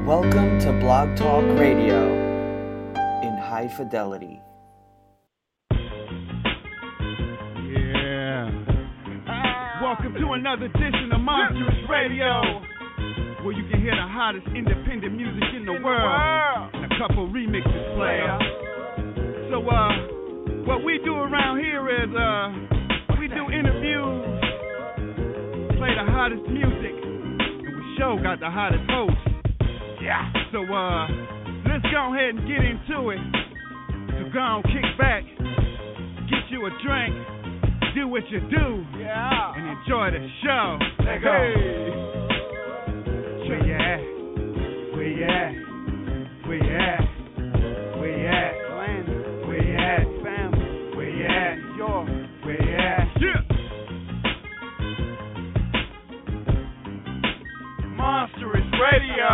Welcome to Blog Talk Radio in high fidelity. Yeah. Welcome to another edition of Monstrous Radio, where you can hear the hottest independent music in the world and a couple remixes play. So, what we do around here is, we do interviews, play the hottest music, and we sure got the hottest hosts. Yeah. So, let's go ahead and get into it. So go on, kick back, get you a drink, do what you do, and enjoy the show. Let's go. Where you at? Where you at? Where you at? Where you at? Where you at? Where you at? Where you at? Yeah. Monstrous Radio.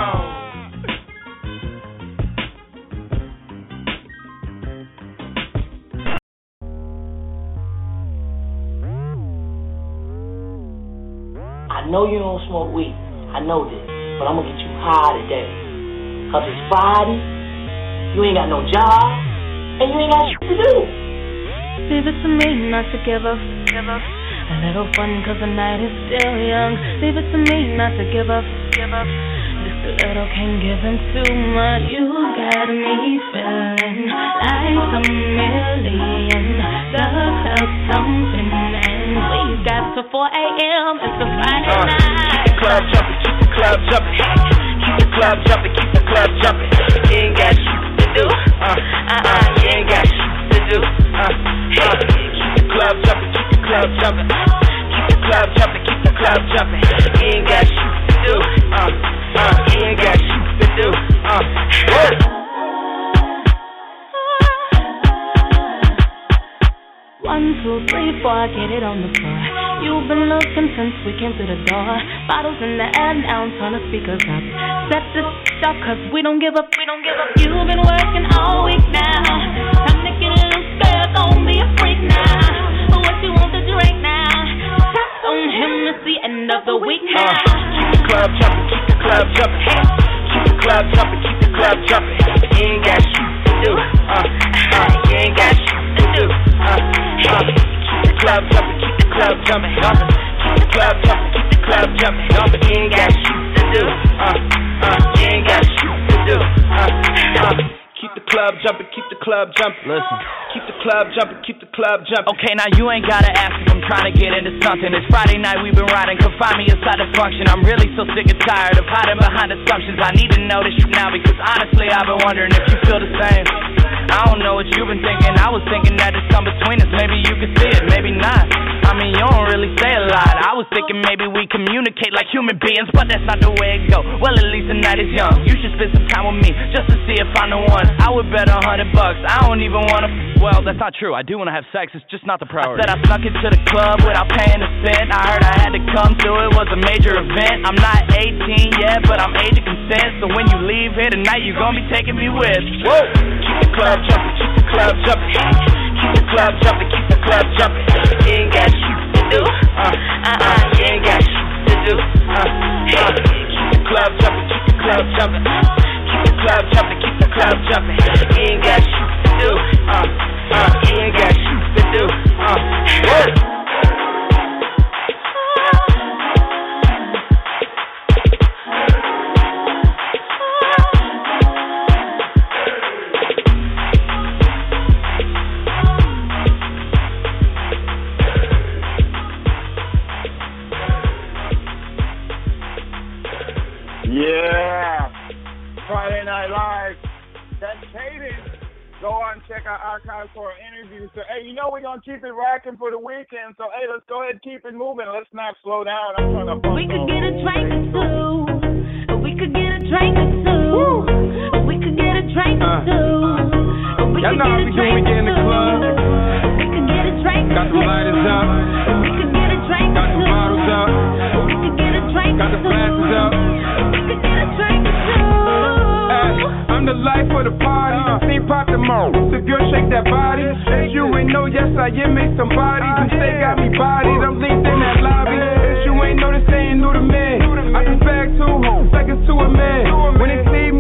I know you don't smoke weed. I know this. But I'm gonna get you high today. Cause it's Friday, you ain't got no job, and you ain't got shit to do. Leave it to me not to give up. A little fun cause the night is still young. Leave it to me not to give up. Just a little can't give him too much. You got me feeling like a million. The club thumping and we got to 4 a.m. It's a Friday night. Keep the club jumping, keep the club jumping. Keep the club jumping, keep the club jumping. You ain't got shit to do. You ain't got shit to do. Keep the club jumping, keep the club jumping. Keep the club jumping, keep the club jumping. You ain't got shit to do. You ain't got shit to do. One, two, three, four, I get it on the floor. You've been looking since we came through the door. Bottles in the air now, turn the speakers up. Set this up, cause we don't give up. You've been working all week now. Time to get loose, girl, don't be a freak now. What you want to drink now? Shots on him, it's the end of the week now. Keep the club jumping, keep the club jumping. Keep the club jumping, keep the club jumping. You ain't got shit to do. You ain't got shit to do. Keep the club jumping, keep the club jumping. Keep the club jumping, keep the club jumping. You ain't got shit to do. You ain't got shit to do. Keep the club jumping, keep the club jumping. Listen. Keep the club jumping, keep the club jumping. Okay, now you ain't gotta ask if I'm trying to get into something. It's Friday night, we've been riding. Come find me inside the function. I'm really so sick and tired of hiding behind assumptions. I need to know this now because honestly, I've been wondering if you feel the same. I don't know what you've been thinking. I was thinking that it's come between us. Maybe you could see it, maybe not. I mean, you don't really say a lot. I was thinking maybe we communicate like human beings, but that's not the way it go. Well, at least the night is young. You should spend some time with me just to see if I'm the one. I would bet $100. I don't even wanna. Well, that's not true. I do wanna have sex. It's just not the priority. I said I snuck into the club without paying a cent. I heard I had to come through. It was a major event. I'm not 18 yet, but I'm age of consent. So when you leave here tonight, you gonna be taking me with. Whoa! Keep the club jumping. Keep the club jumping. Keep the club jumping. Keep the club jumping. You ain't got shit to do. You ain't got shit to do. Keep the club jumping. Keep the club jumping. Keep the club jumping. Keep the club jumping. You ain't got shit to do. You ain't got shit to do. Yeah, Friday Night Live. That's Cadence. Go on and check our archives for our interviews. So, hey, you know we're going to keep it rocking for the weekend. So, hey, let's go ahead and keep it moving. Let's not slow down. I'm trying to bump. We could get a drink or two. We could get a drink or two. We could get a drink or two. Y'all know how we do when we get in the club. We could get a drink or two. Got the lighters up. We could get a drink or two. Got the bottles up. We could get a drink or two. Got the glasses up. We could get a drink or two. Hey, I'm the life of the party. See, pop the mo. The girl shake that body. You ain't know, yes, I am made somebody. You say got me bodied. I'm linked in that lobby. You ain't know this, they ain't new to me. I can bag 2 seconds to a man. When they see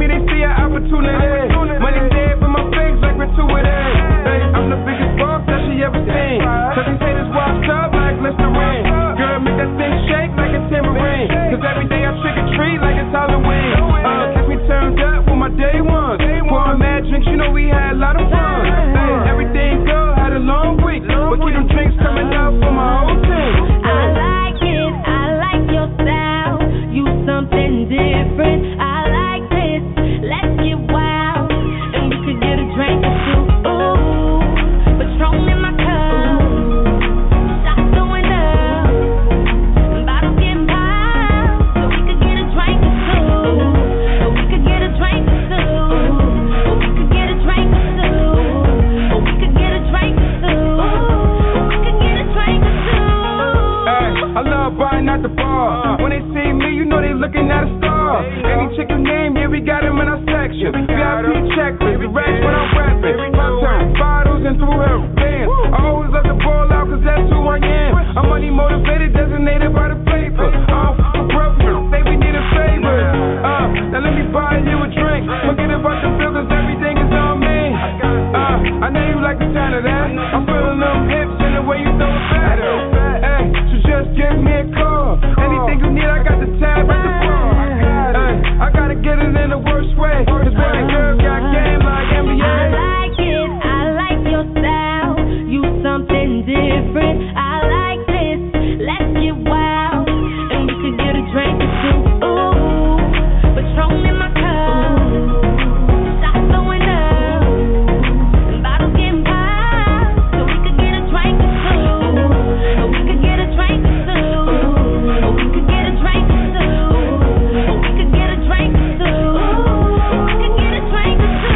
game, yeah, we got him in our section. VIP checklist, the racks when I'm rapping. My turn, bottles and through her bands. I always love to ball out, cause that's who I am. I'm money motivated, designated by the paper. For brothers, say we need a favor. Now let me buy you a drink. Forget about the bill, cause everything is on me. I know you like the sound of that. I'm feeling them hips and the way you throw it back. Hey, so just give me a call. Anything you need, I got the tab at the bar. Hey, I gotta get it in the worst way. Cause baby girl got game like NBA. I like it, I like your style. You something different. I like this, let's get wild. And we could get a drink or two. Ooh, Patron in my cup. Shots going up. And bottles getting popped. So we could get a drink or two. Or we could get a drink or two. Or we could get a drink or two. Or we could get a drink or two. Or we could get a drink or two.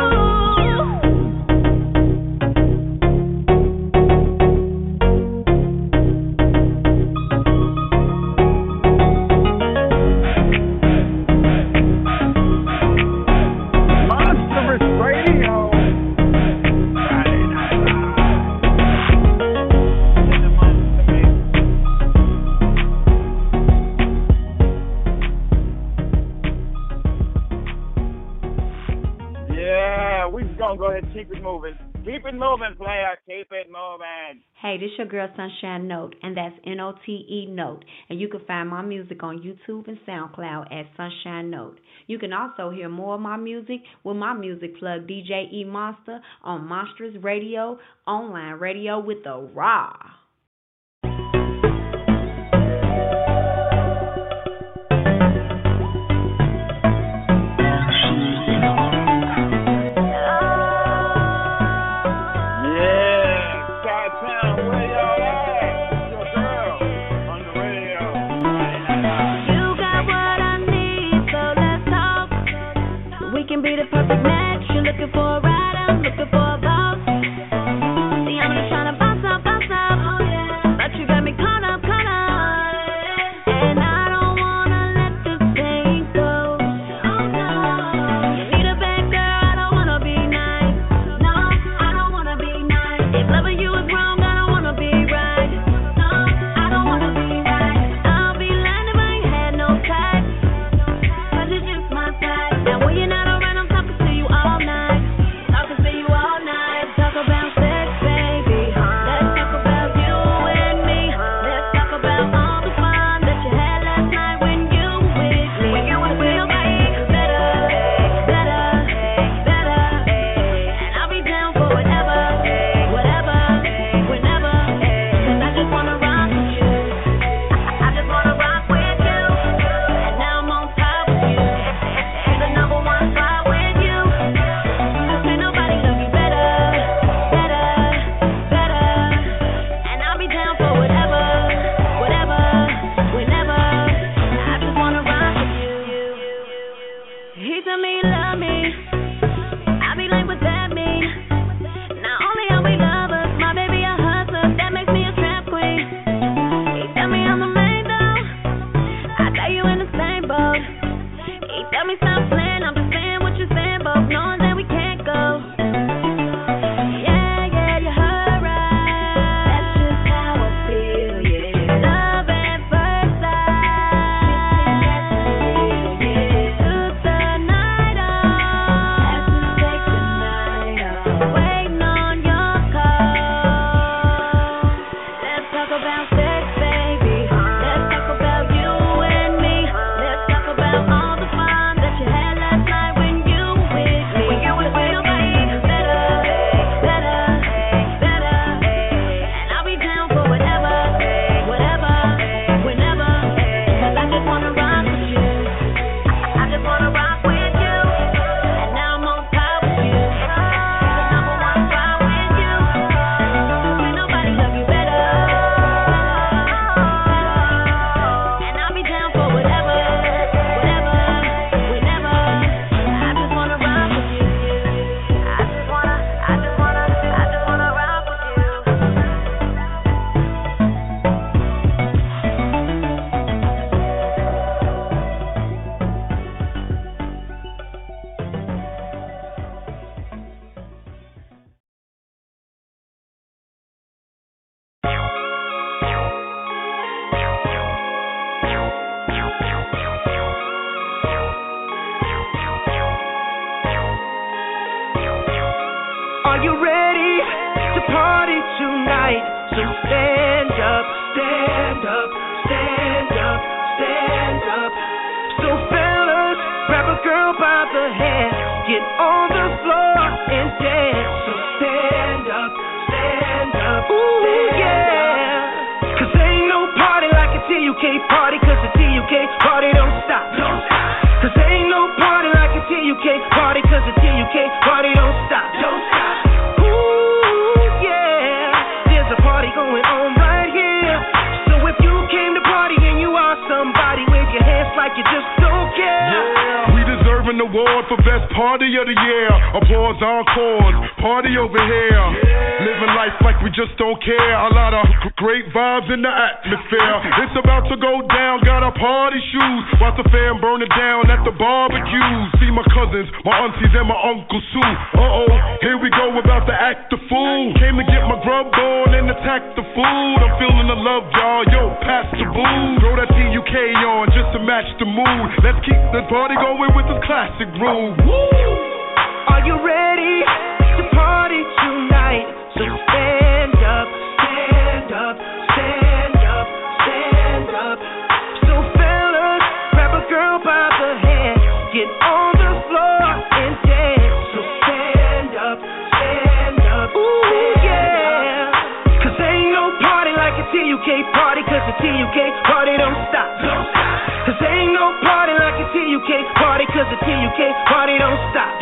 Monstrous Radio. Friday Night Live. In the Monster Mix. Yeah, we just gonna go ahead and keep it moving. Keep it moving, player. Keep it moving. Hey, this your girl Sunshine Note, and that's Note Note. And you can find my music on YouTube and SoundCloud at Sunshine Note. You can also hear more of my music with my music plug DJ E Monster on Monstrous Radio, online radio with the raw. Yeah, Chi-Town, where y'all at? Your girl on the radio. Friday Night Live. You got what I need, so let's talk. We can be the perfect match. You're looking for a ride, I'm looking for a boss. See, I'm just trying to bounce up, but you got me caught up. And I don't wanna let this thing go. You need a bad girl, I don't wanna be nice. No, I don't wanna be nice. If loving you is wrong, I don't wanna be right. No, I don't wanna be right. I'll be lying if I ain't had no type. Cause it's just my type. Now when you're not around, I'm talking to you all night. Talking to you all night. Let's talk about sex, baby. Let's talk about you and me. Let's talk about all the fun that you had last night when you were with me. When you were with me. Better. And I'll be down for whatever, whenever. Cause I just wanna rock with you. I just wanna rock with you. And now I'm on top of you. In the number one spot with you. Cause ain't nobody love me better. And I'll be down for whatever, whenever. I just wanna rock with you. He told me he love me. I be like, what that mean? Not only are we lovers, my baby a hustler. That makes me a trap queen. He tell me I'm the main though. I tell you in the same boat. He tell me stop playing. I'm just saying what you're saying, both knowing that we can't go. Yeah, you heard right. That's just how I feel, yeah. Love at first sight. Took the night off. Let's just take the night off. Waiting on your call. Let's talk about sex, baby. Let's talk about you and me. Let's talk about all the fun that you had last night when you were with me. Are you ready to party tonight? So stand up, stand up, stand up, stand up. So fellas, grab a girl by the hand, get on the floor and dance. So stand up, ooh yeah. Cause ain't no party like a TUK party, cause a TUK party don't stop. Cause ain't no party like a TUK party, cause a TUK party don't stop. Ooh yeah, there's a party going on right here. So if you came to party and you are somebody, wave your hands like you just don't care. Yeah. We deserve an award for best party of the year. Applause, encores, party over here. Living life like we just don't care. A lot of great vibes in the atmosphere. It's about to go down, got our party shoes. Watch the fam burn it down at the barbecue. See my cousins, my aunties, and my Uncle Sue. Uh-oh, here we go, about to act the fool. Came to get my grub on and attack the food. I'm feeling the love, y'all. Yo, pass the booze. Throw that TUK on just to match the mood. Let's keep the party going with this classic groove. Are you ready to party tonight? So stand up, stand up, stand up, stand up. So fellas, grab a girl by the hand, get on the floor and dance. So stand up, ooh yeah. Cause ain't no party like a TUK party, cause a TUK party don't stop. Cause ain't no party like a TUK party, cause a TUK party don't stop.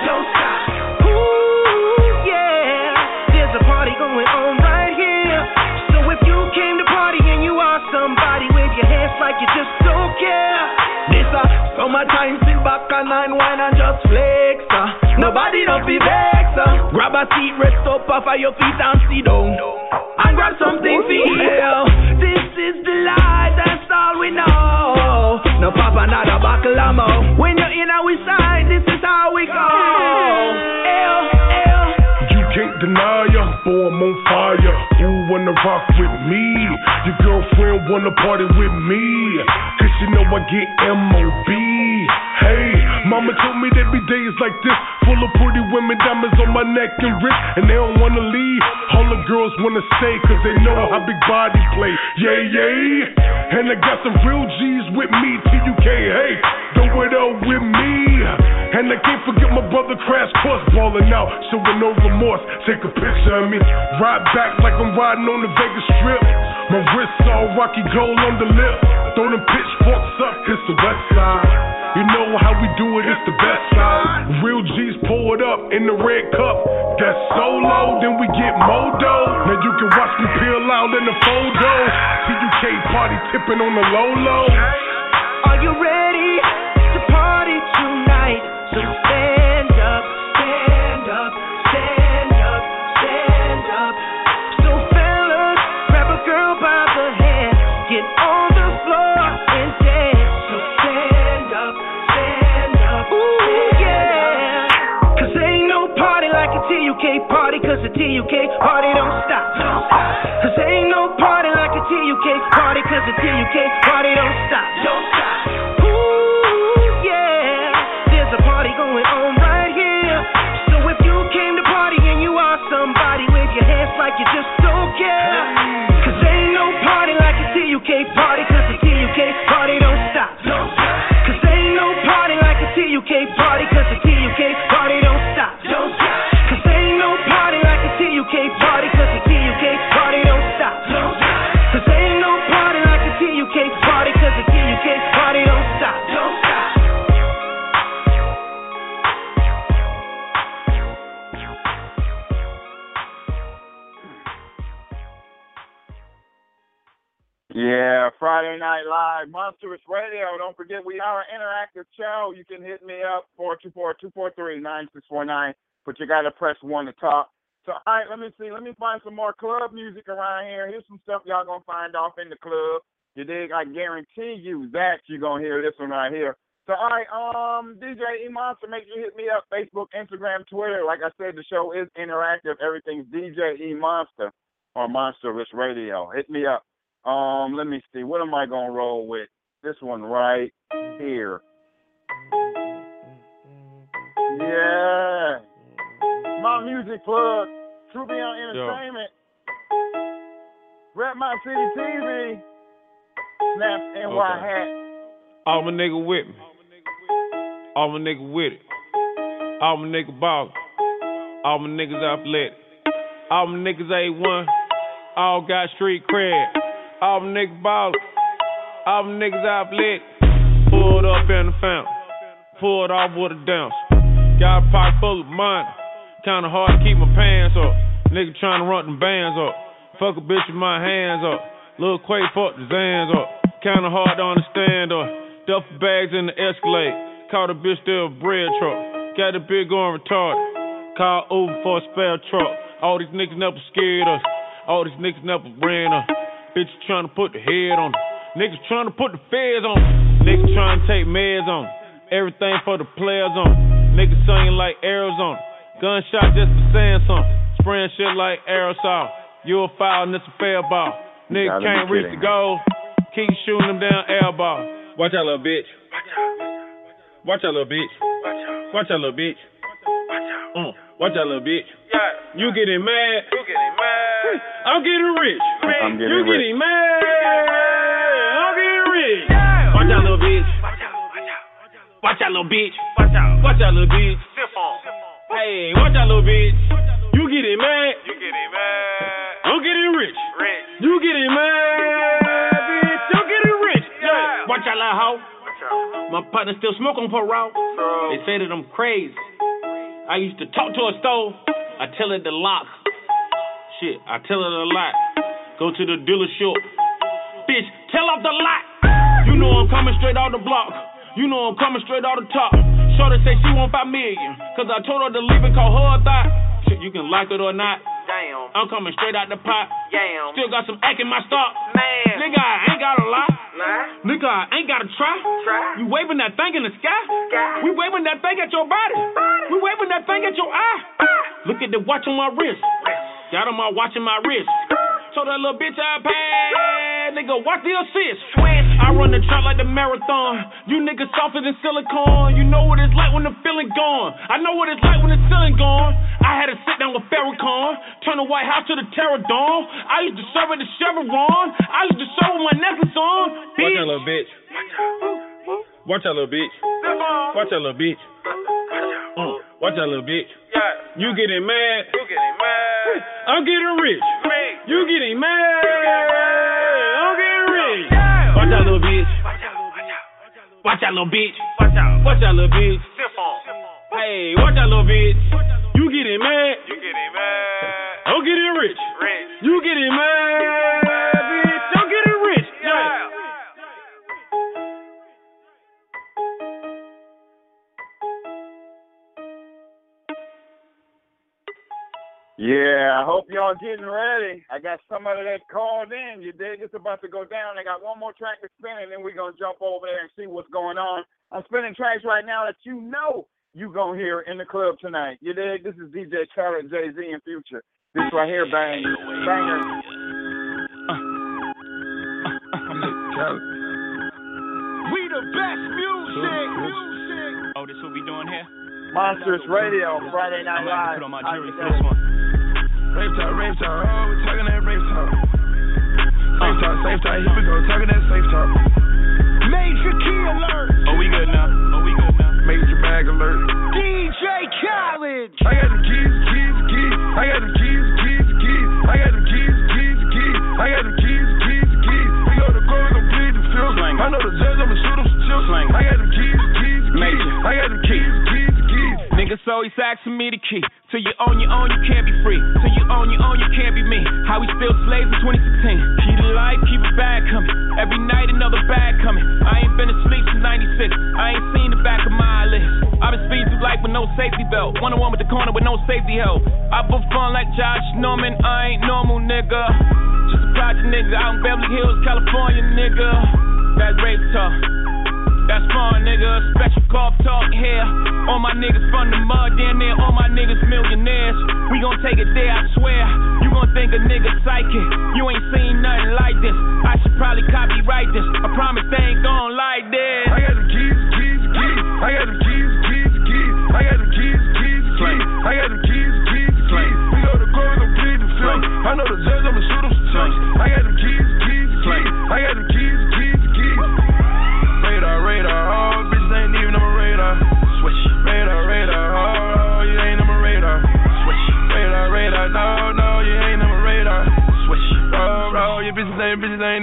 Ooh yeah, there's a party going on right here. So if you came to party and you are somebody, wave your hands like you just don't care. This summertime, sit back and wine and just flex. Nobody don't be vex. Grab a seat, rest up off of your feet and sit down. And grab something for you. This is the life, that's all we know. No pop another buckle of more. When you're in our side, this is how we go. You can't deny ya, boy, I'm on fire. Who wanna rock with me? Your girlfriend wanna party with me, cause you know I get MOB. Hey, mama told me there'd be days like this, full of pretty women, diamonds on my neck and wrist, and they don't wanna leave. All the girls wanna stay, cause they know how big body play. Yeah, yeah. And I got some real G's with me, TUK, hey, throw it up with me. And I can't forget my brother Crash Course balling out, showing no remorse. Take a picture of me, ride back like I'm riding on the Vegas Strip. My wrist all rocky gold on the lip. Throw them pitchforks up, it's the west side. You know how we do it, it's the best side. Real G's pour it up in the red cup. That's solo, then we get modo. Now you can watch me peel out in the photo. TUK party tipping on the low. Are you ready to party tonight? So stand up, stand up, stand up, stand up. So fellas, grab a girl by the hand, get on the floor and dance. So stand up, ooh yeah. Cause ain't no party like a TUK party, cause a TUK party don't stop. Cause ain't no party like a TUK party, cause a TUK party don't stop. Ooh yeah, there's a party going on right here. So if you came to party and you are somebody, wave your hands like you just don't care. Cause ain't no party like a TUK party, cause a TUK party don't stop. Cause ain't no party like a TUK party, cause a TUK party don't stop. Cause ain't no party like a TUK party, cause a TUK party don't stop. Cause ain't no party like a TUK party, cause a TUK party don't stop. Yeah, Friday Night Live, Monstrous Radio. Don't forget, we are an interactive show. You can hit me up, 424-243-9649, but you got to press 1 to talk. So, all right, let me see. Let me find some more club music around here. Here's some stuff y'all going to find off in the club. You dig? I guarantee you that you're going to hear this one right here. So, all right, DJ E-Monster, make sure you hit me up, Facebook, Instagram, Twitter. Like I said, the show is interactive. Everything's DJ E-Monster or Monstrous Radio. Hit me up. Let me see. What am I going to roll with? This one right here. Yeah. My music plug. True Beyond Entertainment. Rap My City TV. Snap NY hat. All my nigga with me. All my nigga with it. All my nigga ballin'. All my niggas athletic. All my niggas A1. All got street cred. All my niggas ballin'. All my niggas athletic. Pulled up in the fountain. Pulled off with a dance. Got a pocket full of money. Kinda hard to keep my pants up. Nigga tryna run them bands up. Fuck a bitch with my hands up. Lil' Quay fuck the Zans up. Kinda hard to understand up. Duffel bags in the Escalade. Caught a bitch there a bread truck. Got a bitch going retarded. Call Uber for a spare truck. All these niggas never scared us. All these niggas never ran us. Bitches tryna put the head on them. Niggas tryna put the feds on them. Niggas tryna take meds on them. Everything for the players on them. Niggas singing like Arizona. Gunshot just for saying something. Spraying shit like aerosol. You a foul and it's a fair ball. Niggas can't reach the goal. Keep shooting them down air ball. Watch out, little bitch. Watch out, little bitch. Watch out, little bitch. Watch out, little bitch. You getting mad. I'm getting rich. You getting mad. I'm getting rich. Watch out, little bitch. Watch out, little bitch. Watch out, little bitch. Hey, watch out, little bitch. You getting mad. I'm getting rich. You getting mad, bitch. I'm getting rich. Watch out, little hoe. My partner still smoke on parole. They say that I'm crazy. I used to talk to a stove. I tell it to lock. Shit, I tell it a lot. Go to the dealership. Bitch, tell off the lot. You know I'm coming straight out the block. You know I'm coming straight out the top. Shorty say she want $5 million. Cause I told her to leave it, call her a thought. Shit, you can like it or not. Damn. I'm coming straight out the pot. Damn. Still got some act in my stock. Man. Nigga, I ain't gotta lie. Nah. Nigga, I ain't gotta try. You waving that thing in the sky. We waving that thing at your body. We waving that thing at your eye. Look at the watch on my wrist. Got on my watch in my wrist. Told that little bitch I paid. Nigga, watch the assist. I run the track like the marathon. You niggas softer than silicone. You know what it's like when the feeling gone. I know what it's like when the ceiling gone. I had to sit down with Farrakhan. Turn the White House to the Terror Dome. I used to serve at the Chevron. I used to serve with my necklace on. Bitch. Watch out, little bitch. Watch out, little bitch. Watch out, little bitch. Watch out, little bitch. You getting mad. I'm getting rich. You getting mad. I'm getting rich. Watch out, little bitch. Watch out, little bitch. Watch out, little bitch. Hey, watch out, little bitch. You getting mad. I'm getting rich. You getting mad, bitch. I'm getting rich. Yeah, I hope y'all getting ready. I got somebody that called in. You dig? It's about to go down. I got one more track to spin, and then we're going to jump over there and see what's going on. I'm spinning tracks right now that you know you going to hear in the club tonight. You dig? This is DJ Khaled, Jay-Z, and Future. This right here, banger. We the best music. Oh, this what we doing here? Monsters Radio, Friday Night Live. Put on my jury for this one. Rave talk, oh, we talking that rave talk. Safe talk, here we go, talking that safe talk. Major key alert. Oh, we good now. Major bag alert. DJ Khaled. I got the keys. I got the keys. I got the keys. I got the keys. We go to court, we gon' plead the field. I know the judge, I'ma shoot him some chill. I got the keys. Major. I got the keys. Niggas always asking me the key. Till you own your own, you can't be free. Till you own your own, you can't be me. How we still slaves in 2016. Key to life, keep a bag coming. Every night another bag coming. I ain't been asleep since 96. I ain't seen the back of my eyelids. I've been speeding through life with no safety belt. 1-on-1 with the corner with no safety help. I put fun like Josh Norman. I ain't normal, nigga. Just a project nigga out in Beverly Hills, California, nigga. That's rape talk. That's fun, nigga. Special golf talk here. All my niggas from the mud, damn near all my niggas millionaires. We gon' take it there, I swear. You gon' think a nigga psychic. You ain't seen nothing like this. I should probably copyright this. I promise they ain't gon' like this. I got the keys. I got the keys. I got the keys. I got the keys. We go to court,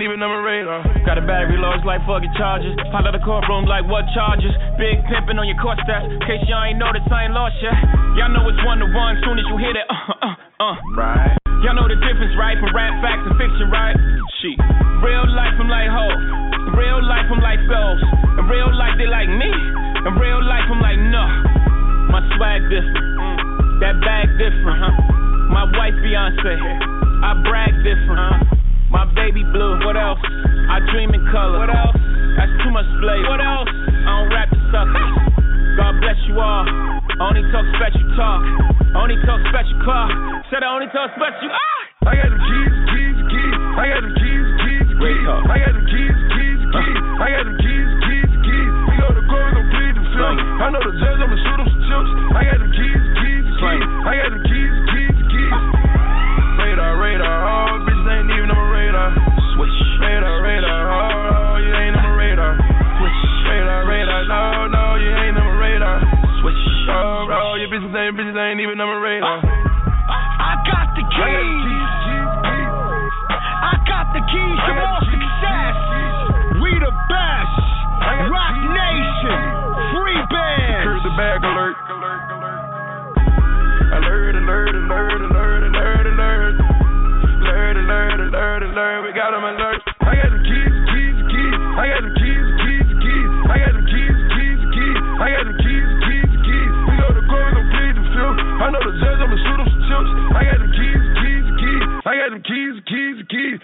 even on my radar. Got a battery low, it's like fucking charges. Pop out the courtroom like what charges? Big pimpin' on your court stats. In case y'all ain't noticed, I ain't lost yet. Y'all know it's 1 to 1 soon as you hear that. Right. Y'all know the difference, right? From rap facts and fiction, right? Shit. Real life, I'm like ho. In real life, I'm like Ghost. In real life, they like me. In real life, I'm like no. My swag different. That bag different, My wife Beyonce. I brag different, My baby blue. What else? I dream in color. What else? That's too much flavor. What else? I don't rap the sucker. God bless you all. I only talk special talk. I only talk special car. Said I only talk special. I got them keys. I got them keys. I got them keys. I got them keys. We go to court, gon' plead the film. I know the judge, I'ma shoot him some chips. I got them keys. I got them keys. Radar, oh, bitches ain't even on my radar. Switch. Radar, oh, you ain't on my radar. Switch. Radar, no, you ain't on my radar. Switch. Oh, your bitches ain't even on my radar. I got the keys. I got the keys to more success. We the best. Rock Nation. Free band. Heard the bag alert. Alert. We got them alert. I got them keys. I got them keys. I got them keys. I got them keys. We go to court, gon' plead the field. I know the judge, I'ma shoot him some chips. I got them keys. I got them keys.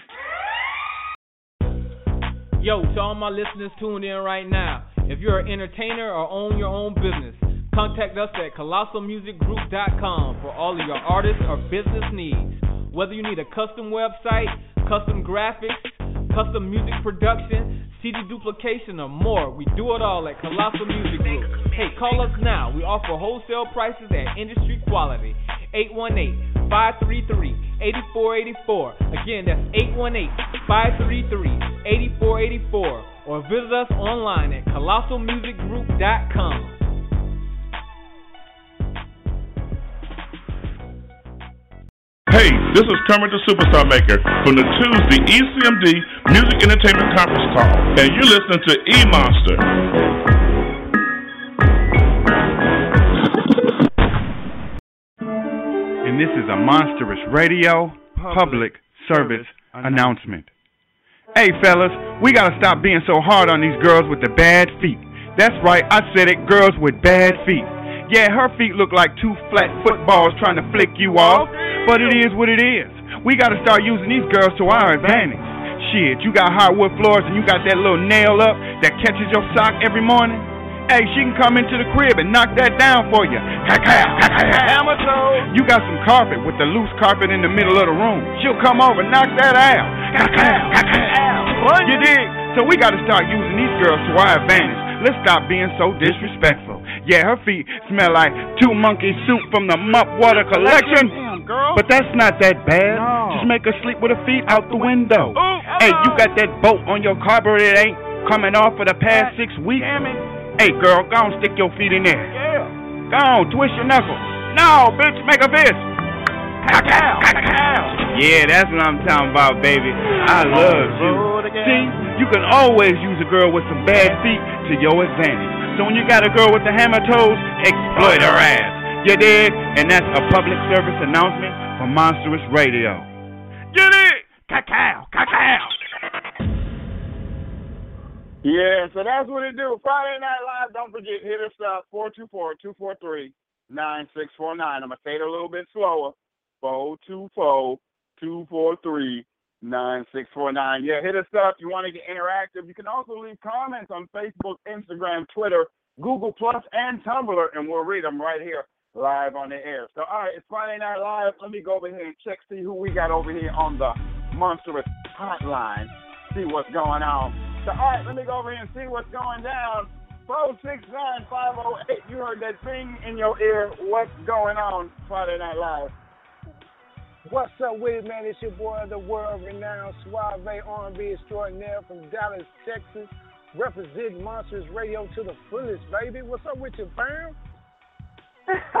Yo, to all my listeners tuned in right now, if you're an entertainer or own your own business, contact us at colossalmusicgroup.com for all of your artist or business needs. Whether you need a custom website, custom graphics, custom music production, CD duplication, or more, we do it all at Colossal Music Group. Hey, call us now. We offer wholesale prices at industry quality. 818-533-8484. Again, that's 818-533-8484. Or visit us online at colossalmusicgroup.com. Hey, this is Kermit the Superstar Maker from the Tuesday ECMD Music Entertainment Conference Call, and you're listening to E-Monster. And this is a Monstrous Radio public service announcement. Hey fellas, we gotta stop being so hard on these girls with the bad feet. That's right, I said it, girls with bad feet. Yeah, her feet look like 2 flat footballs trying to flick you off, but it is what it is. We gotta start using these girls to our advantage. Shit, you got hardwood floors and you got that little nail up that catches your sock every morning? Hey, she can come into the crib and knock that down for you. Hammer toe. You got some carpet with the loose carpet in the middle of the room. She'll come over and knock that out. You dig? So we gotta start using these girls to our advantage. Let's stop being so disrespectful. Yeah, her feet smell like 2 monkey soup from the Mup Water Collection. Damn, girl. But that's not that bad. No. Just make her sleep with her feet out the window. Hey, you got that bolt on your carburetor that ain't coming off for the past 6 weeks? Damn it. Hey, girl, go on, stick your feet in there. Yeah. Go on, twist your knuckles. No, bitch, make a fist. Yeah, that's what I'm talking about, baby. I love you. See, you can always use a girl with some bad feet to your advantage. So when you got a girl with the hammer toes, exploit her ass. You dig? And that's a public service announcement from Monstrous Radio. You dig? Cacao. Yeah, so that's what it do. Friday Night Live, don't forget, hit us up, 424-243-9649. I'm going to say it a little bit slower, 424-243-9649. Yeah, hit us up. You want to get interactive. You can also leave comments on Facebook, Instagram, Twitter, Google+, and Tumblr, and we'll read them right here live on the air. So, all right, it's Friday Night Live. Let me go over here and see who we got over here on the Monstrous Hotline, see what's going on. So, all right, let me go over here and see what's going down. 469-508. You heard that thing in your ear. What's going on? Friday Night Live. What's up with it, man? It's your boy, the world-renowned Suave R&B extraordinaire from Dallas, Texas, representing Monstrous Radio to the fullest, baby. What's up with you, fam?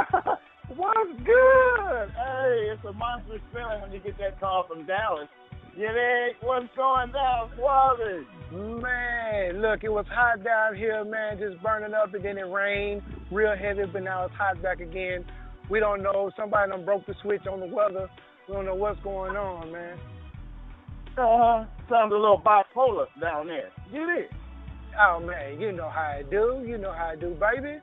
What's good? Hey, it's a monstrous feeling when you get that call from Dallas. You dig? What's going down, Suave? Man, look, it was hot down here, man, just burning up, and then it rained real heavy, but now it's hot back again. We don't know. Somebody done broke the switch on the weather. We don't know what's going on, man. Sounds a little bipolar down there. You dig? Oh, man, you know how I do. You know how I do, baby.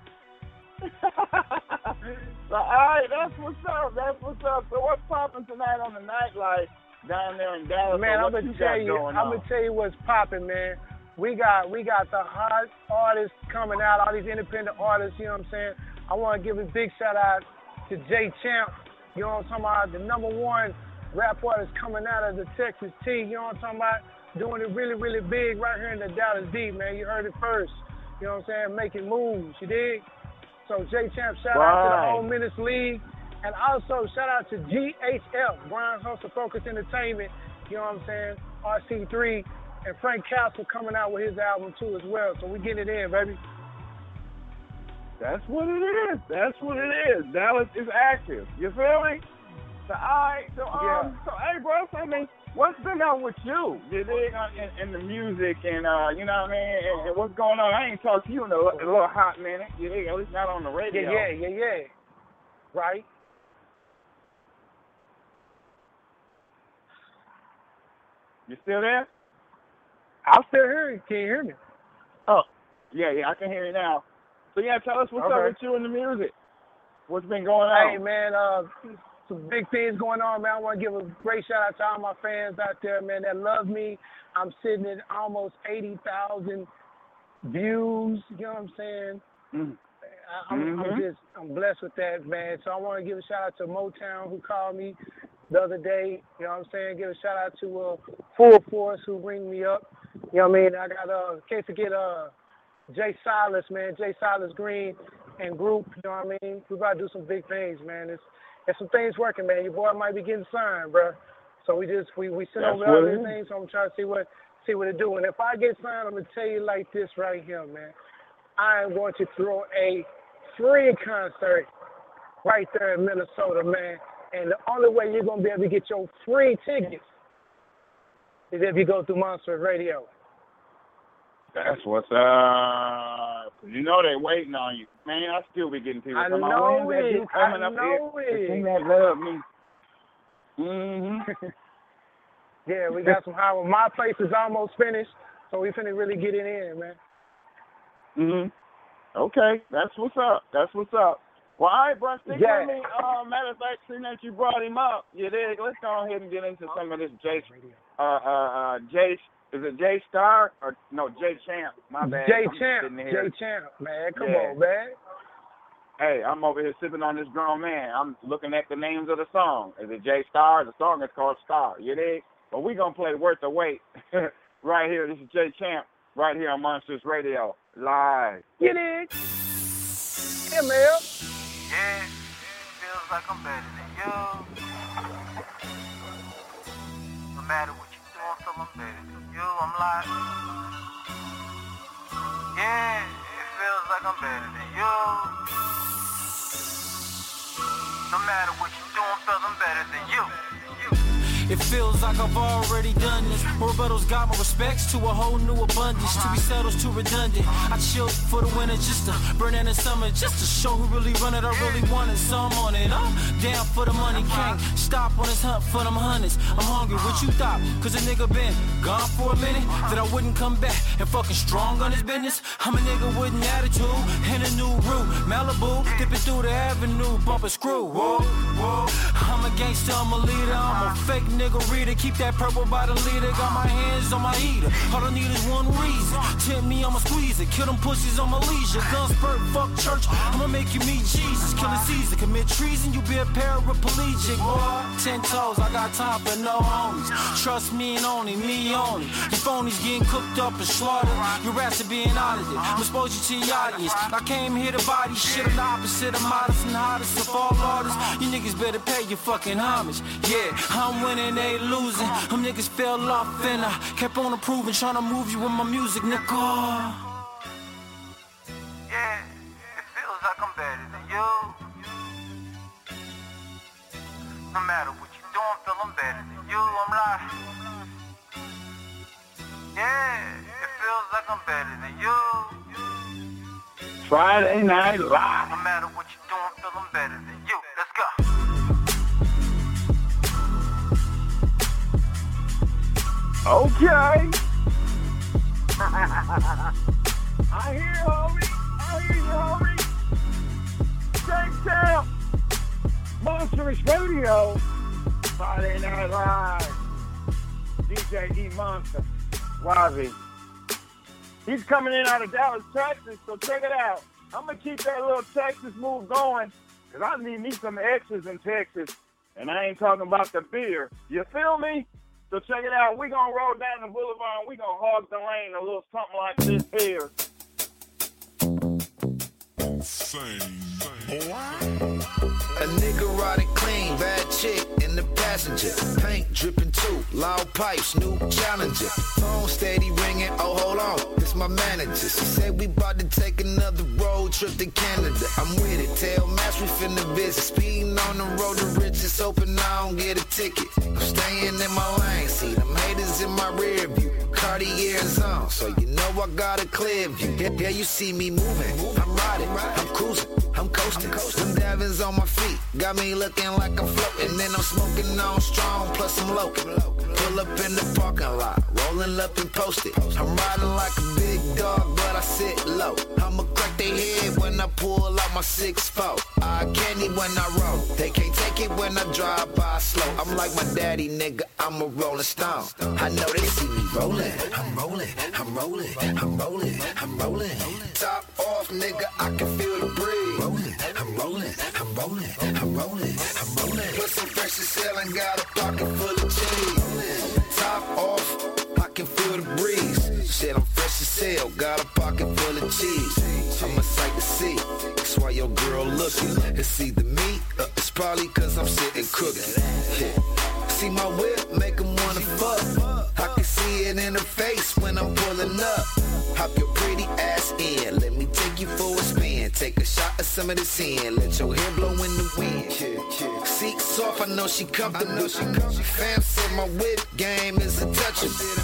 So, all right, that's what's up. That's what's up. So what's popping tonight on the nightlife down there in Dallas? Man, I'm gonna tell you what's popping, man. We got the hot artists coming out, all these independent artists, you know what I'm saying? I want to give a big shout out to Jay Champ, you know what I'm talking about, the #1 rap artist coming out of the Texas T, you know what I'm talking about, doing it really, really big right here in the Dallas D, man. You heard it first, you know what I'm saying, making moves, you dig? So Jay Champ, shout out to the Home Menace League, and also shout out to GHF, Grind Hustle Focus Entertainment, you know what I'm saying, RC3, and Frank Castle coming out with his album too as well. So we getting it in, baby. That's what it is. That's what it is. Dallas is active. You feel me? So, all right. So, so hey, bro, I mean, what's been up with you? You dig in the music and, you know what I mean? And what's going on? I ain't talked to you in a little hot minute. You dig? At least not on the radio. Yeah. Right. You still there? I'm still here. Can you hear me? Oh, yeah, I can hear you now. So, yeah, tell us what's up with you in the music. What's been going on? Hey, man, some big things going on, man. I want to give a great shout out to all my fans out there, man, that love me. I'm sitting at almost 80,000 views, you know what I'm saying? I'm blessed with that, man. So I want to give a shout out to Motown, who called me the other day, you know what I'm saying? Give a shout out to Full Force, who ringed me up. You know what I mean? I got, can't forget Jay Silas, man, Jay Silas Green and group, you know what I mean? We about to do some big things, man. There's some things working, man. Your boy might be getting signed, bro. So we sent over everything, so I'm trying to see what it do. And if I get signed, I'm gonna tell you like this right here, man. I am going to throw a free concert right there in Minnesota, man. And the only way you're gonna be able to get your free tickets is if you go through Monster Radio. That's what's up. You know they waiting on you. Man, I still be getting people coming up here. Sing that love me. Yeah, we got some high. My place is almost finished, so we finna really get it in, man. Okay, that's what's up. That's what's up. Well, all right, bro, stick with me. Matter of fact, seeing that you brought him up, let's go ahead and get into some of this Is it Jay Star or no Jay Champ? My bad. Jay Champ, man. Come on, man. Hey, I'm over here sipping on this grown man. I'm looking at the names of the song. Is it Jay Star? The song is called Star. You dig? But we gonna play Worth the Wait right here. This is Jay Champ right here on Monsters Radio live. You dig? Yeah, man. Yeah, feels like I'm better than you. No matter what you do, I feel I'm better than you. I'm like, yeah, it feels like I'm better than you. No matter what you do, I feel I'm better than you. It feels like I've already done this. More rebuttals got my respects to a whole new abundance. To be settled's too redundant. I chilled for the winter just to burn in the summer, just to show who really run it. I really wanted some on it. I'm down for the money, can't stop on this hunt for them hundreds. I'm hungry, what you thought? Cause a nigga been gone for a minute, that I wouldn't come back and fucking strong on his business. I'm a nigga with an attitude and a new route. Malibu, dipping through the avenue, bumping screw. Whoa, whoa. I'm a gangster, I'm a leader, I'm a fake nigga reader, keep that purple by the leader. Got my hands on my heater. All I need is one reason. Tempt me, I'ma squeeze it. Kill them pussies on my leisure. Gun spurt, fuck church. I'ma make you meet Jesus. Kill a Caesar, commit treason. You be a paraplegic, boy. 10 toes, I got time for no homies. Trust me and only me only. Your phonies getting cooked up and slaughtered. Your rats are being audited. I'm exposed you to your audience. I came here to body shit. I'm the opposite of modest and hottest of all artists. You niggas better pay your fucking homage. Yeah, I'm winning, they losing. Them niggas fell off and I kept on improving, trying to move you with my music, nigga. Yeah, it feels like I'm better than you. No matter what you do, I'm feeling better than you. I'm like, Friday Night Live. No matter what you're doing, feeling better than you. Let's go. Okay. I hear you, homie. J-Town. Monstrous Radio. Friday Night Live. DJ E Monster. Wazzy. He's coming in out of Dallas, Texas, so check it out. I'm going to keep that little Texas move going because I need me some X's in Texas, and I ain't talking about the beer. You feel me? So check it out. We're going to roll down the boulevard, and we're going to hog the lane a little something like this here. A nigga riding clean, bad chick in the passenger. Paint dripping too, loud pipes, new challenger. Phone steady ringing, oh hold on, it's my manager. She said we bout to take another road trip to Canada. I'm with it, tell Max we finna visit. Speeding on the road to riches, hoping I don't get a ticket. I'm staying in my lane, see them haters in my rear view. Cartier's on, so you know I got a clear view. Yeah, you see me moving, I'm riding, I'm cruising, I'm coasting. Them Davins on my feet, got me looking like I'm floating. Then I'm smoking on strong, plus I'm local. Pull up in the parking lot, rolling up and post it. I'm riding like a big dog, but I sit low. I'ma crack their head when I pull out my 6'4". I candy when I roll, they can't take it when I drive by slow. I'm like my daddy, nigga, I'm a rolling stone. I know they see me rolling, I'm rolling, I'm rolling, I'm rolling, I'm rolling. Top off, nigga, I can feel the breeze. Rolling, I'm rolling, I'm rolling, I'm rolling, I'm rolling. Plus I'm fresh as hell and got a pocket full of cheese. Top off, I can feel the breeze. Shit, I'm fresh as hell, got a pocket full of cheese. I'm a sight to see, that's why your girl looking. It's either me or it's probably cause I'm sitting cooking. Yeah. See my whip, make them wanna fuck. I can see it in her face when I'm pulling up. Hop your pretty ass in, let me take you for a spin. Take a shot of some of the sin, let your hair blow in the wind. Seats off, I know she comfortable. Fam said my whip game is untouchable.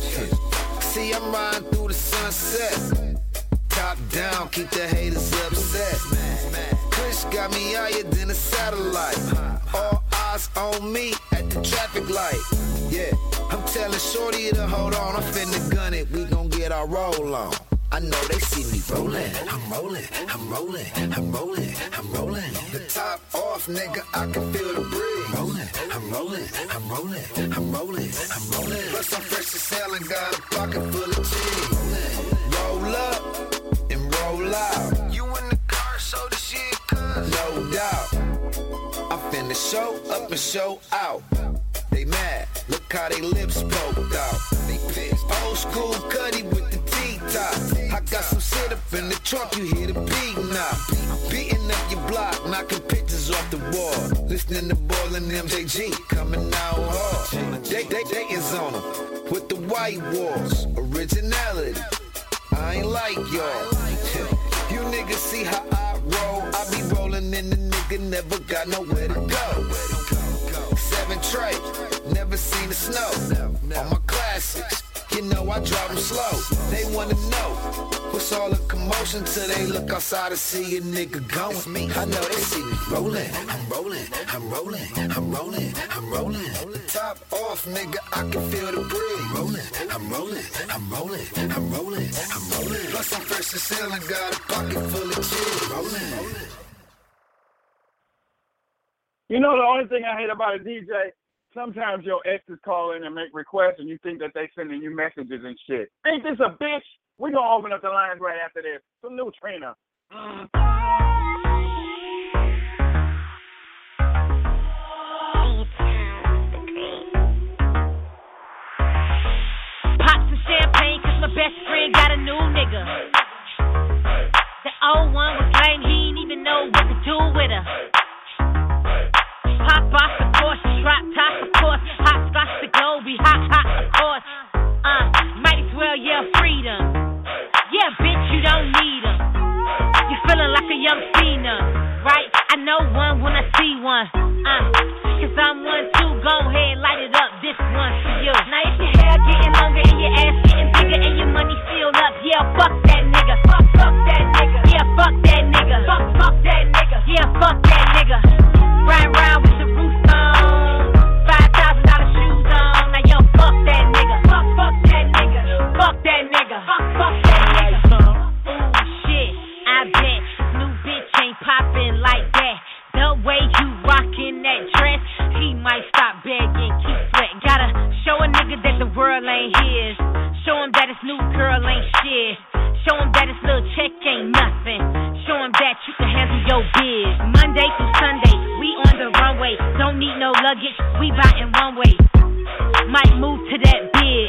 See, I'm riding through the sunset. Top down, keep the haters upset. Kush got me higher than a satellite. All eyes on me at the traffic light. Yeah, I'm telling shorty to hold on, I'm finna gun it. We gon' get our roll on. I know they see me rolling. I'm rolling, I'm rolling, I'm rolling, I'm rolling. The top off, nigga, I can feel the breeze. Rolling, I'm rolling, I'm rolling, I'm rolling, I'm rolling. Plus I'm fresh as hell and got a pocket full of cheese. Roll up and roll out. You in the car, so the shit cuz. No doubt. I'm finna show up and show out. They mad, look how they lips poked out. They pissed. Old school Cuddy with the T-top. I got some sit up in the trunk, you hear the beat now. Beating up your block, knocking pictures off the wall. Listening to Ballin' MJG, coming out hard. They is on them, with the white walls. Originality, I ain't like y'all. You niggas see how I roll, I be rolling in the nigga, never got nowhere to go. 7 Trey, never seen the snow. On my classics, you know I drive them slow. They wanna know what's all the commotion till they look outside and see a nigga going. I know they see me rolling. I'm rolling, I'm rolling, I'm rolling, I'm rolling. The top off, nigga, I can feel the breeze. Rolling, I'm rolling, I'm rolling, I'm rolling, I'm rolling. Plus I'm fresh as hell and got a pocket full of cheese. Rolling. You know, the only thing I hate about a DJ, sometimes your exes call in and make requests and you think that they sending you messages and shit. Ain't this a bitch? We gonna open up the lines right after this. Some new Trina. Pop some champagne cause my best friend got a new nigga. The old one was lame, he ain't even know what to do with her. Pop off the course, drop top of course. Hot spots to go, be hot of course. Might as well yell freedom. Yeah, bitch, you don't need them. You feeling like a Yo, biz, Monday through Sunday, we on the runway. Don't need no luggage, we riding one way. Might move to that bitch.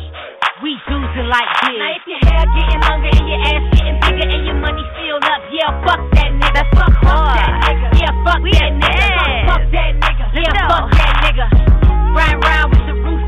We dudes it like this. Now if your hair getting longer and your ass getting bigger and your money filled up, yeah, fuck that nigga. Fuck that nigga. Yeah, fuck that nigga. Fuck that nigga. Yeah, fuck that nigga. Ride around with the roof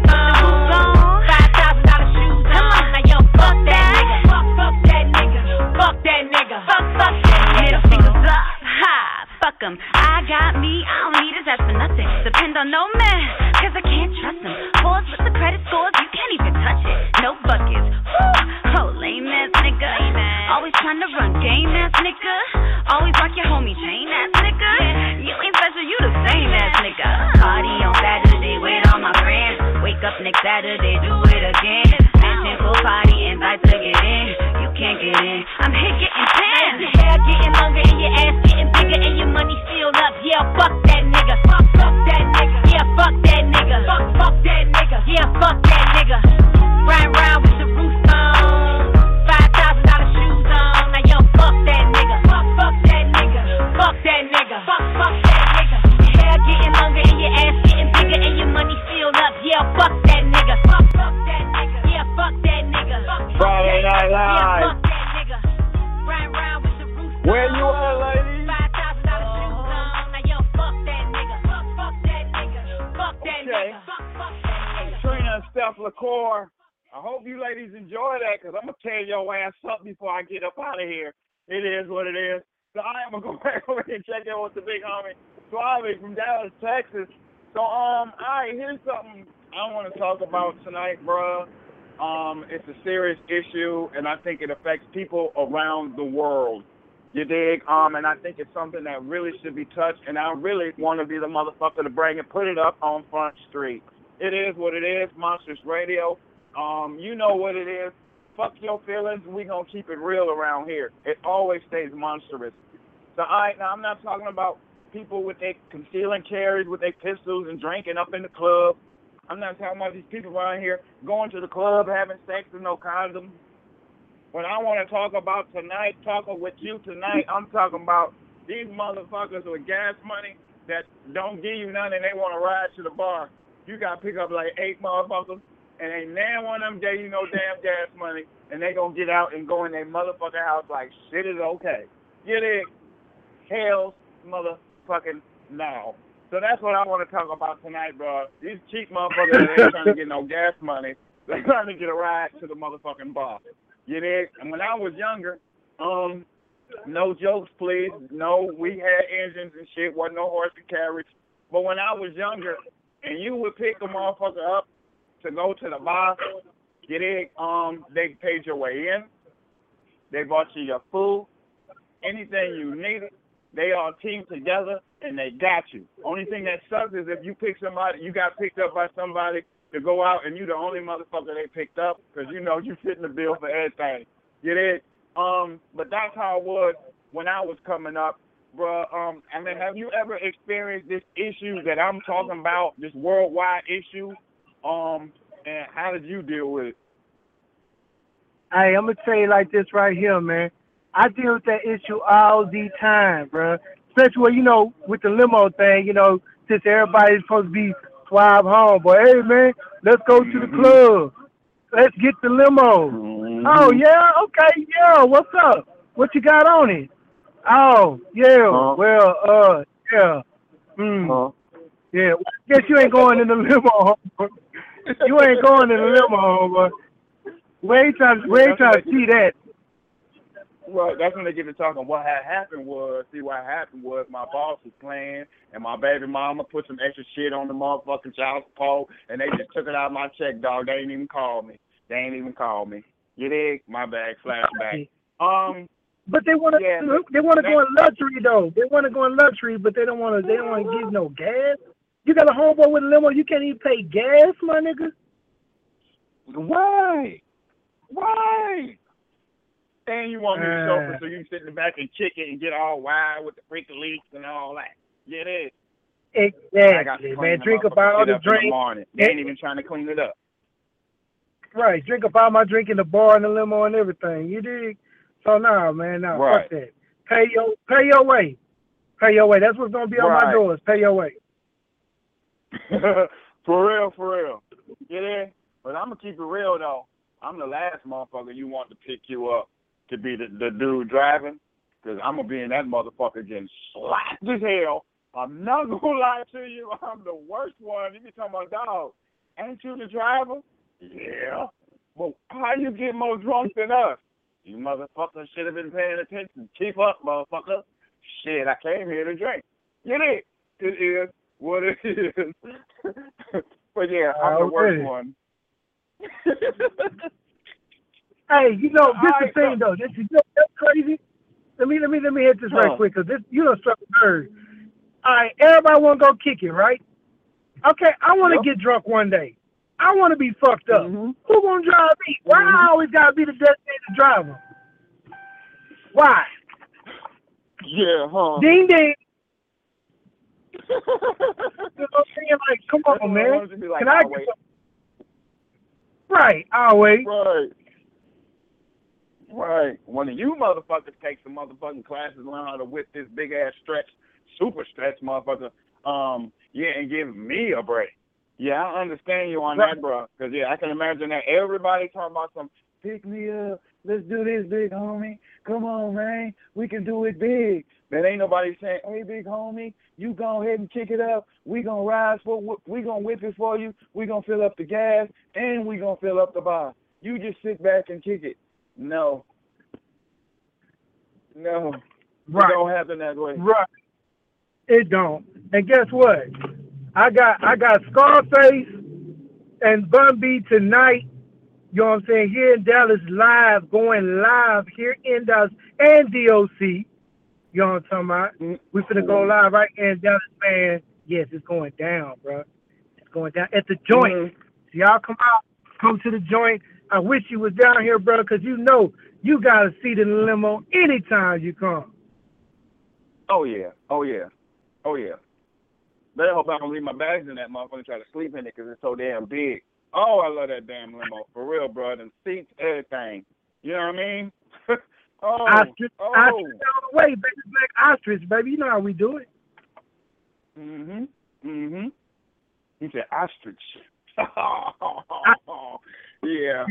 on. $5,000 shoes on. Now yo, fuck that nigga. Fuck that nigga. Fuck that nigga. Fuck that nigga. Middle fingers up. Ha. Fuck him. I got me. I don't need his ass for nothing. Depend on no man, cause I can't trust him. Boys with the credit scores, you can't even touch it. No buckets. Woo. Oh, lame ass nigga. Always trying to run game ass nigga. Always rock your homie chain ass nigga. You ain't special, you the same ass nigga. Party on Saturday with all my friends. Wake up next Saturday, do it again. Mansion pool party, invite to get in. You can't get in. I'm here getting pants. Your hair getting longer and your ass getting bigger and your money filled up. Yeah, fuck that nigga. Fuck that nigga. Yeah, fuck that nigga. Fuck that nigga. Yeah, fuck that nigga. Ride around with the roof on. $5,000 shoes on. Now yo, fuck that nigga. Fuck that nigga. Fuck that nigga. Fuck that nigga. Your hair getting longer and your ass getting bigger and your money filled up. Yeah, fuck that nigga. Fuck that nigga. Yeah, fuck that nigga. Friday Night Live. Yeah, fuck that nigga. Ride around with the roof on. Where you at, ladies? $5,000 shoes on. Now yo, fuck that nigga. Fuck that nigga. Fuck that nigga. Trina and Steph LaCour. I hope you ladies enjoy that, because I'm going to tear your ass up before I get up out of here. It is what it is. So I am going to go back over here and check in with the big homie, Suave from Dallas, Texas. So, all right, here's something I want to talk about tonight, bruh. It's a serious issue, and I think it affects people around the world. You dig? And I think it's something that really should be touched, and I really want to be the motherfucker to bring it, put it up on Front Street. It is what it is, Monstrous Radio. You know what it is. Fuck your feelings. We gonna keep it real around here. It always stays monstrous. So, now I'm not talking about people with their concealing carries with their pistols and drinking up in the club. I'm not talking about these people around here going to the club, having sex with no condom. What I want to talk about tonight, talking with you tonight, I'm talking about these motherfuckers with gas money that don't give you none and they want to ride to the bar. You got to pick up like 8 motherfuckers, and ain't now one of them gave you no damn gas money, and they going to get out and go in their motherfucking house like shit is okay. Get it? Hell's motherfucking now. So that's what I want to talk about tonight, bro. These cheap motherfuckers that ain't trying to get no gas money, they're trying to get a ride to the motherfucking bar. You dig? And when I was younger, no jokes, please. No, we had engines and shit. Wasn't no horse and carriage. But when I was younger, and you would pick a motherfucker up to go to the bar, you dig? They paid your way in. They bought you your food, anything you needed. They all teamed together, and they got you. Only thing that sucks is if you pick somebody, you got picked up by somebody to go out, and you the only motherfucker they picked up because you know you fitting the bill for everything. You dig? But that's how it was when I was coming up, bro. I mean, have you ever experienced this issue that I'm talking about, this worldwide issue? And how did you deal with it? Hey, I'm going to tell you like this right here, man. I deal with that issue all the time, bro. Especially, you know, with the limo thing, you know, since everybody's supposed to be suave home. But, hey, man, let's go to the club. Let's get the limo. Oh, yeah? Okay, yeah. What's up? What you got on it? Oh, yeah. Well, yeah. Yeah. Well, I guess you ain't going in the limo, home. You ain't going in the limo, home, but we ain't trying to see that. Well, that's when they get to talking. What happened was my boss was playing, and my baby mama put some extra shit on the motherfucking child support, and they just took it out of my check, dog. They ain't even called me. You dig? My bad. Flashback. But they want to go in luxury though. They want to go in luxury, but they don't want to give no gas. You got a homeboy with a limo, you can't even pay gas, my nigga. Why? And you want me to chauffeur so you can sit in the back and kick it and get all wild with the freaking leaks and all that. Get it? Exactly, man. Drink up all the drink. They ain't even trying to clean it up. Right. Drink up all my drink in the bar and the limo and everything. You dig? So, no, man, no. Right. Fuck that. Pay your way. Pay your way. That's what's gonna be on my doors. Pay your way. For real. You know? But I'm gonna keep it real though. I'm the last motherfucker you want to pick you up to be the dude driving, because I'm gonna be in that motherfucker getting slapped as hell. I'm not gonna lie to you. I'm the worst one. You be talking about, dog, ain't you the driver? Yeah. Well, how you get more drunk than us? You motherfuckers should have been paying attention. Keep up, motherfucker. Shit, I came here to drink. You know, it is what it is. But yeah, I'm the worst one. Hey, you know, this is the thing though. That's crazy. Let me hit this right quick, because this, you don't struck a nerve. All right, everybody want to go kick it, right? Okay, I want to get drunk one day. I want to be fucked up. Who gonna drive me? Why I always gotta be the designated driver? Why? Yeah, huh? Ding ding. You know what I'm saying? Like, come on, man. Like, can I get some? Right, I'll wait. Right. One of you motherfuckers take some motherfucking classes, learn how to whip this big ass stretch, super stretch motherfucker. Yeah, and give me a break. Yeah, I understand you on that, bro. Because, yeah, I can imagine that everybody talking about some, pick me up, let's do this, big homie. Come on, man, we can do it big. But ain't nobody saying, hey, big homie, you go ahead and kick it up. We gonna rise for, we gonna whip it for you. We gonna fill up the gas, and we gonna fill up the bar. You just sit back and kick it. No. It don't happen that way. Right. It don't. And guess what? I got Scarface and Bun B tonight, you know what I'm saying, here in Dallas going live here in Dallas, and DOC, you know what I'm talking about? We finna go live right in Dallas, man. Yes, it's going down, bro. It's going down at the joint. So y'all come to the joint. I wish you was down here, bro, because you know you got a seat in the limo anytime you come. Oh, yeah. Better hope I don't leave my bags in that motherfucker and try to sleep in it because it's so damn big. Oh, I love that damn limo. For real, bro. And seats, everything. You know what I mean? Ostrich all the way, baby. Black ostrich, baby. You know how we do it. He said ostrich. Yeah.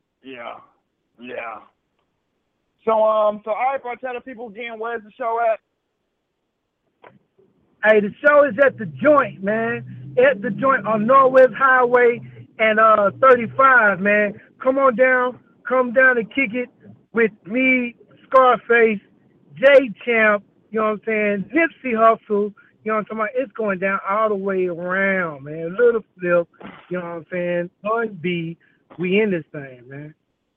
So, all right, if I tell the people again, where's the show at? Hey, the show is at the joint, man. At the joint on Northwest Highway and 35, man. Come down and kick it with me, Scarface, J Champ, you know what I'm saying, Nipsey Hussle, you know what I'm talking about. It's going down all the way around, man. Little Flip, you know what I'm saying, Bun B, we in this thing, man.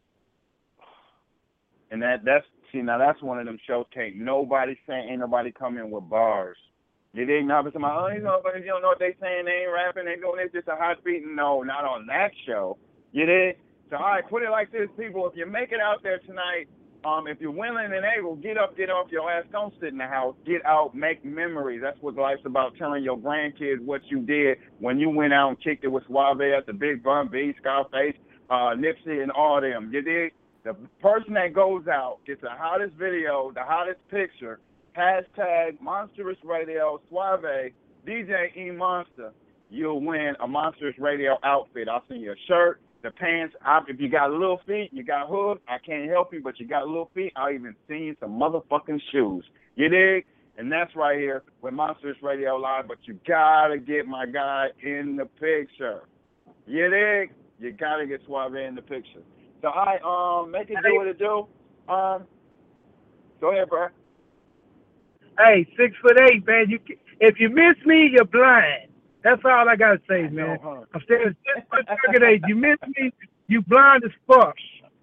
And that's one of them shows ain't nobody come in with bars. You didn't know somebody, these motherfuckers, you don't know what they saying, they ain't rapping, they doing this, just a hot beat. No, not on that show. You did? So, all right, put it like this, people. If you make it out there tonight, if you're willing and able, get up, get off your ass. Don't sit in the house. Get out, make memories. That's what life's about, telling your grandkids what you did when you went out and kicked it with Suave at the Big Bun B, Scarface, Nipsey, and all them. You did? The person that goes out gets the hottest video, the hottest picture, hashtag Monstrous Radio, Suave, DJ E Monster. You'll win a Monstrous Radio outfit. I'll send you a shirt, the pants. If you got little feet, you got hooves, I can't help you, but you got little feet, I'll even send you some motherfucking shoes. You dig? And that's right here with Monstrous Radio Live, but you gotta get my guy in the picture. You dig? You gotta get Suave in the picture. So I make it do what it do. Go ahead, bro. Hey, 6'8", man. If you miss me, you're blind. That's all I gotta say, man. I'm standing 6'8". You miss me, you blind as fuck.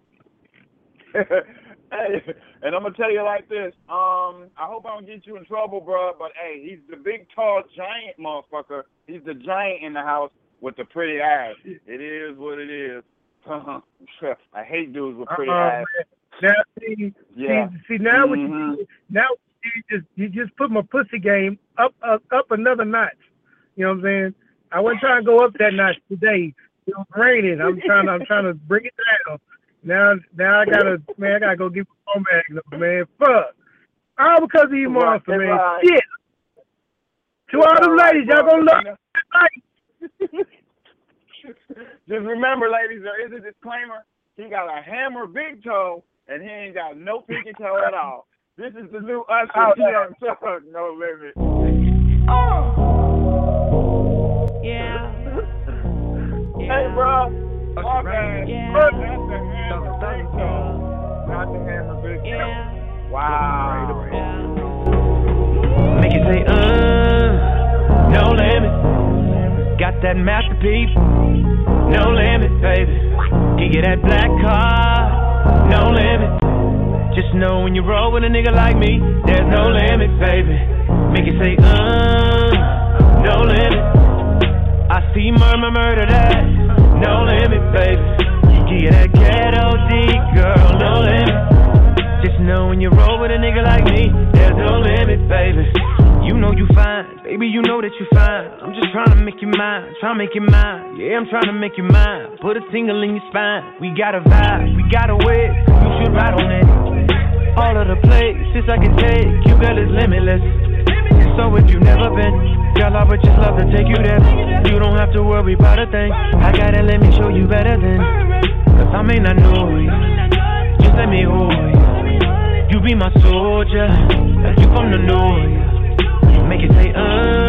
Hey, and I'm gonna tell you like this. I hope I don't get you in trouble, bro. But hey, he's the big, tall, giant motherfucker. He's the giant in the house with the pretty eyes. It is what it is. I hate dudes with pretty eyes. Now, see, now what you do, now you just put my pussy game up another notch. You know what I'm saying? I wasn't trying to go up that notch today. It was raining. I'm trying to bring it down. Now I gotta go get my phone back, man. Fuck. All because of you monster, man. Right. Shit. To all them ladies, y'all gonna love Just remember, ladies, there is a disclaimer. He got a hammer big toe, and he ain't got no pinky toe at all. This is the new Usher, Young Thug, No Limit. Yeah. Hey, bro. My bad. Yeah. That's the hammer big toe, not the hammer big toe. Wow. Make it say, no limit. Got that masterpiece, no limit, baby. Can get that black car, no limit. Just know when you roll with a nigga like me, there's no limit, baby. Make it say, no limit. I see murder that, no limit, baby. Can get that ghetto D, girl, no limit. Just know when you roll with a nigga like me, there's no limit, baby. You know you fine, baby, you know that you fine. I'm just trying to make you mine, trying to make you mine. Yeah, I'm trying to make you mine. Put a tingle in your spine. We got a vibe, we got a way. You should ride on it. All of the places I can take you, girl, is limitless. So if you've never been, girl, I would just love to take you there. You don't have to worry about a thing. I gotta let me show you better than. Cause I may not know you, just let me hold you. You be my soldier, like you from the north. Make it say,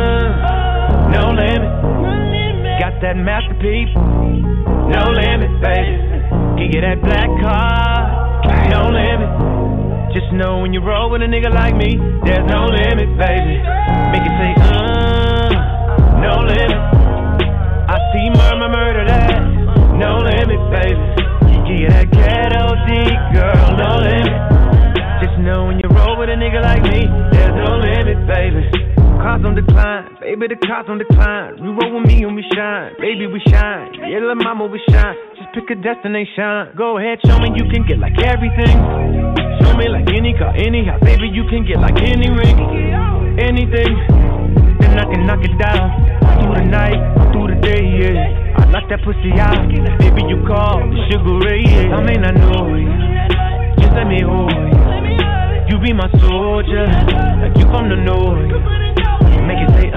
no limit. Got that masterpiece, no limit, baby. Can get that black car, no limit. Just know when you roll with a nigga like me, there's no limit, baby. Make it say, no limit. I see murder that, no limit, baby. Can get that ghetto D, girl, no limit. Just know when you roll with a nigga like me, there's no limit, baby. Cars on decline, baby, the cars on decline. You roll with me and we shine, baby, we shine. Yeah, little mama, we shine. Just pick a destination. Go ahead, show me you can get like everything. Show me like any car, any house, baby, you can get like any ring, anything. And I can knock it down through the night, through the day, yeah. I knock that pussy out, baby, you call the Sugar Ray, yeah. I may not know you, just let me hold you. You be my soldier, like you from the north. Make it say,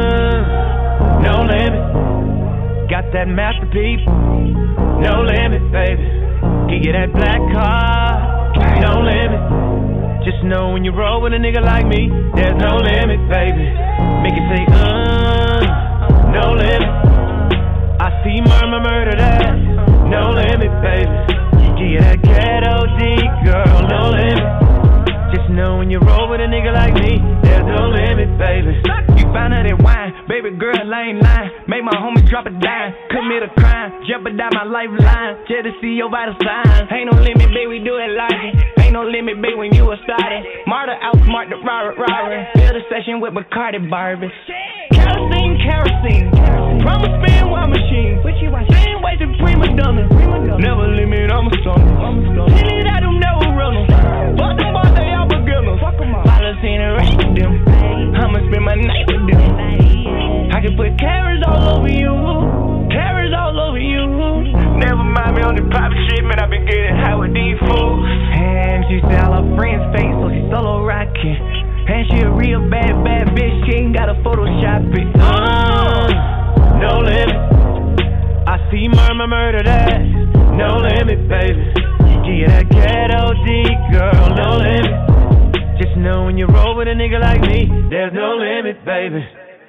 no limit. Got that masterpiece, no limit, baby. Can get that black car, no limit. Just know when you roll with a nigga like me, there's no limit, baby. Make it say, no limit. I see murder that, no limit, baby. Can get that ghetto D, girl, no limit. Just know when you roll with a nigga like me, there's no limit, baby. You find her that wine, baby girl, I ain't lying. Make my homie drop a dime, commit a crime, jeopardize my lifeline, just to see your vital signs. Ain't no limit, baby, we do it like it. Ain't no limit, baby, when you a started. Marta outsmart the robber. Build a session with Bacardi Barbie. Kerosene. Promise spin one machine. Same way to prima donna. Never limit, I'm a stunner. Tell it I do never run them. Fuck them boys, they all beginners. Policy and rate them. I'ma spend my night with them. I can put carrots all over you. Carrots all over you. Never mind me on the private shit, man. I been getting high with these fools. And she said all her friends fake, so she solo rockin'. And she a real bad bitch. She ain't gotta Photoshop it. No limit. I see murder that. No limit, baby. Get that ghetto D, girl. No limit. Just know when you roll with a nigga like me, there's no limit, baby.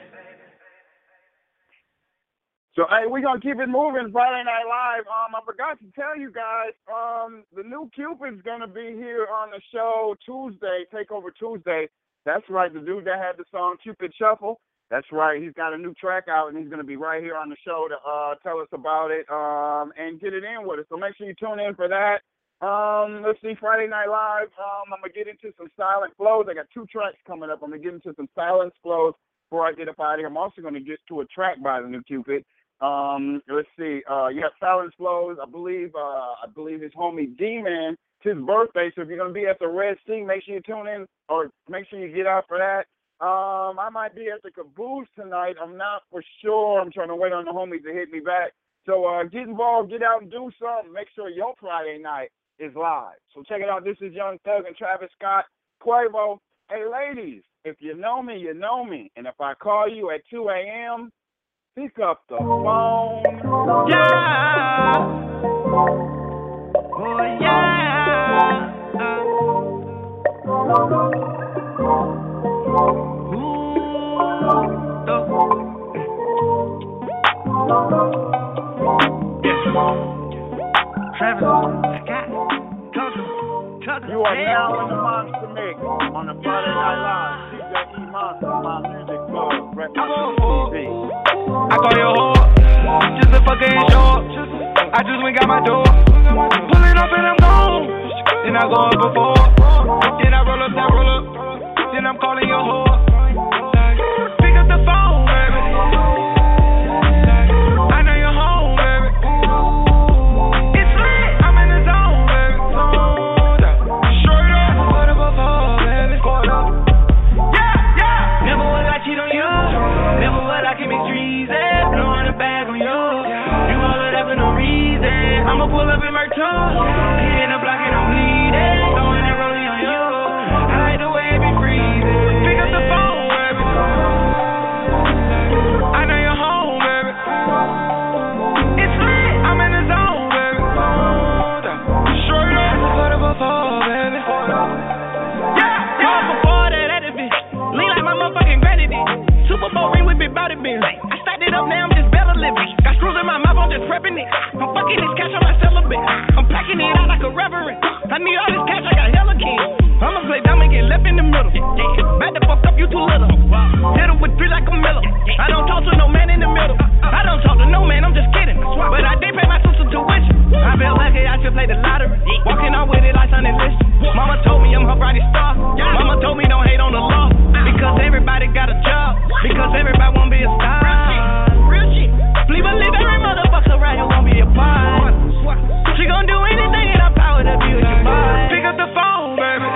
So, hey, we're going to keep it moving, Friday Night Live. I forgot to tell you guys, the new Cupid's going to be here on the show Tuesday, Takeover Tuesday. That's right, the dude that had the song Cupid Shuffle. That's right, he's got a new track out, and he's going to be right here on the show to tell us about it and get it in with us. So make sure you tune in for that. Let's see, Friday Night Live. I'm going to get into some silent flows. I got 2 tracks coming up. I'm going to get into some silent flows before I get up out of here. I'm also going to get to a track by the new Cupid. Let's see. Yeah, Silence Flows. I believe his homie D-Man, it's his birthday. So if you're gonna be at the Red Sea, make sure you tune in or make sure you get out for that. I might be at the Caboose tonight. I'm not for sure. I'm trying to wait on the homies to hit me back. So get involved, get out and do something. Make sure your Friday night is live. So check it out. This is Young Thug and Travis Scott, Quavo, Hey, ladies, if you know me, you know me. And if I call you at 2 a.m., pick up the phone. Yeah. Oh, yeah. You are now in the Monster Mix on the Friday Night Live. DJ E Monster, my music club, Red TV. I call you a whore, just a fucking short. I just went got my door, pulling up and I'm gone. Then I go up before, then I roll up, then I'm calling your whore. Pick up the phone, baby. I know you're home, baby. It's lit, I'm in the zone, baby. Straight up, what up before, baby. Yeah. Never would I cheat on you. Never would I commit treason. Blowing a bag on you. You all of that for no reason. I'ma pull up in my truck, hitting the block and I'm bleeding. Throwing that rolling on you. I like the way it be freezing. Pick up the phone, baby. I know you're home, baby. It's lit, I'm in the zone, baby. Straight up, what up before, baby. Yeah. Before that edifice, lean like my motherfucking granny did. Super Bowl ring with big body bins. I stacked it up, now I'm just better living. Got screws in my mouth, I'm just prepping it. I'm fucking this cash on my celibate. I'm packing it out like a reverend. I need all this cash, I got hella kids. I'ma play dumb and get left in the middle. Back the fuck up, you too little. Hit him with three like a Miller. I don't talk to no man in the middle. I don't talk to no man, I'm just kidding. But I did pay my sister tuition. I feel lucky I should play the lottery. Walking out with it like Sonny Liston. Mama told me I'm her brightest star. Mama told me don't hate on the law. Because everybody got a job. Because everybody won't be a star. Real shit. Please believe every motherfucker right here won't be a part. She gon' do anything in her power to be with your boy. Pick up the phone, baby.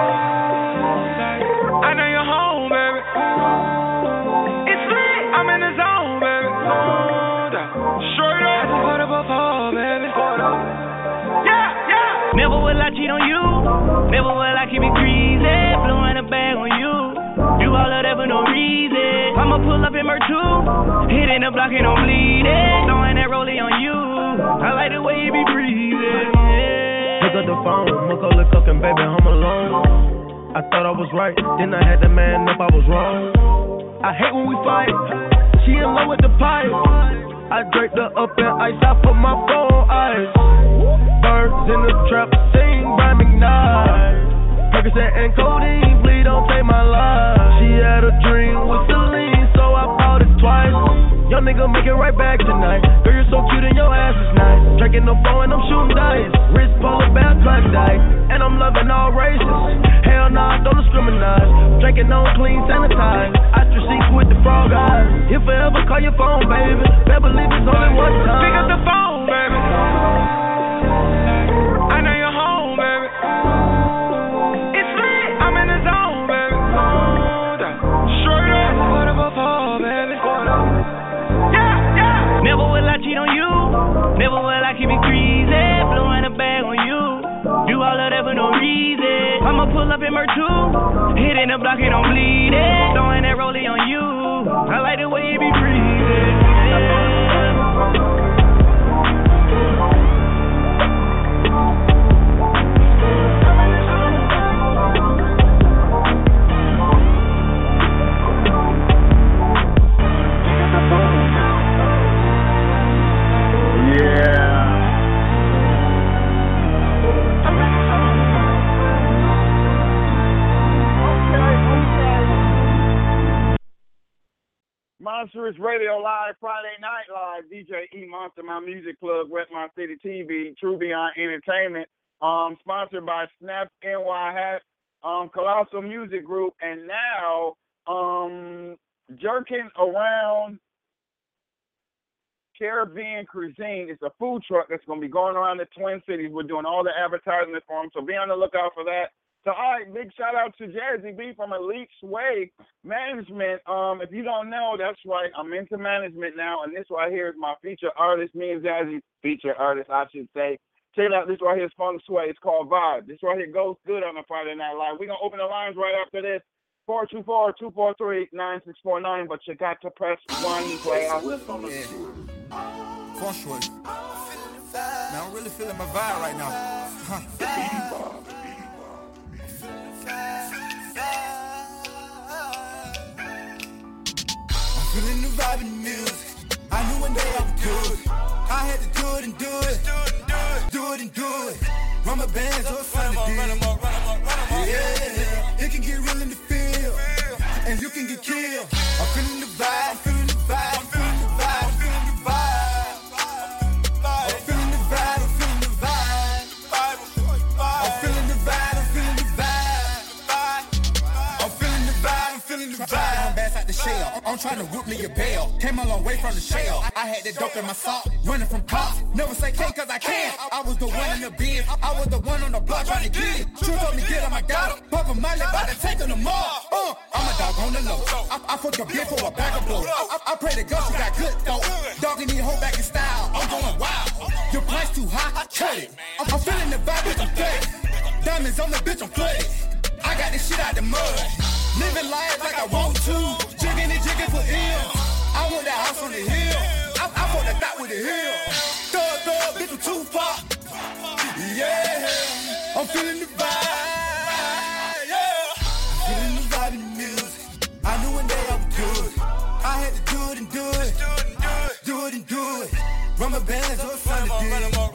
I know you're home, baby. It's lit, I'm in the zone, baby. Straight up, what up before, baby. Yeah. Never will I cheat on you. Never will I keep it greasy. Blowing a bag on you. Do all of that for no reason. I'ma pull up in Mer 2, hitting the block and I'm bleeding. Throwing that rollie on you. I like the way you be breathing. Yeah. Pick up the phone, Macaulay cooking, baby, I'm alone. I thought I was right, then I had to man up, I was wrong. I hate when we fight. She in love with the pipe. I draped her up in ice, I put my phone ice. Birds in the trap, sing by McKnight. Percocet and codeine, please don't take my life. She had a dream with Celine, so I bought it twice. Young nigga make it right back tonight. Girl, you're so cute and your ass is nice. Drinking no bow and I'm shooting dice. Wrist polar bear Klondike, and I'm loving all races. Hell nah, don't discriminate. Drinking on clean, sanitized. I just seek with the frog eyes. If I ever call your phone, baby, better believe it's only one time. Pick up the phone, baby. I know you're home, baby. It's lit, I'm in the zone, baby. Straight up, what up before, baby. Yeah. Never will I cheat on you. Never will I keep it greasy. Blowing a bag on you. Do all of that for no reason. I'ma pull up in Mer 2, hitting the block and I'm bleeding. Throwing that rollie on you. I like the way you be breathing. Monstrous Radio Live, Friday Night Live, DJ E Monster, my music plug, Westmont City TV, True Beyond Entertainment, sponsored by Snap NY Hat, Colossal Music Group, and now Jerking Around Caribbean Cuisine. It's a food truck that's going to be going around the Twin Cities. We're doing all the advertising for them, so be on the lookout for that. So, all right, big shout out to Jazzy B from Elite Sway Management. If you don't know, that's right, I'm into management now, and this right here is my feature artist, me and Jazzy, feature artist, I should say, Check it out. This right here is Funk Sway. It's called Vibe. This right here goes good on a Friday Night Live. We're going to open the lines right after this. 424-243-9649, but you got to press 1 player. Funk Sway. Man, I'm really feeling my vibe right now. Huh. Feeling the vibe in the music. I knew one day I would do it. I had to do it and do it. Do it and do it. Run my bands up from the deal. Yeah, it can get real in the field. And you can get killed. I'm feeling the vibe. I'm feeling the vibe. I'm feeling the vibe. I'm feeling the vibe. I'm feeling the vibe. I'm feeling the vibe. I'm feeling the vibe. I'm feeling the vibe. I'm feeling the vibe. I'm feeling the vibe. I'm bass out the shell. I'm trying to whoop me a bail. Came a long way from the shell. I had that dope in my sock. Running from cops. Never say can't cause I can. I was the one in the bin. I was the one on the block trying to get it. True told me get him, I got him. Papa Miley about to take on the mall. I'm a dog on the low. I fuck your bitch for a bag of blow. I pray to God she got good though. Dog in the whole back in style. I'm going wild. Your price too high, cut it. I'm feeling the vibe, bitch, I'm flooded. Diamonds on the bitch, I'm flooded. I got this shit out the mud. Living life like I want to. Jigging and jigging for ill. I want that house on the hill. I want that dot with the hill. Thug, bitch with Tupac. Yeah, I'm feeling the vibe. Yeah, feeling the vibe in the music. I knew one day I would do it. I had to do it and do it. Do it and do it. Run my bands up from the deal.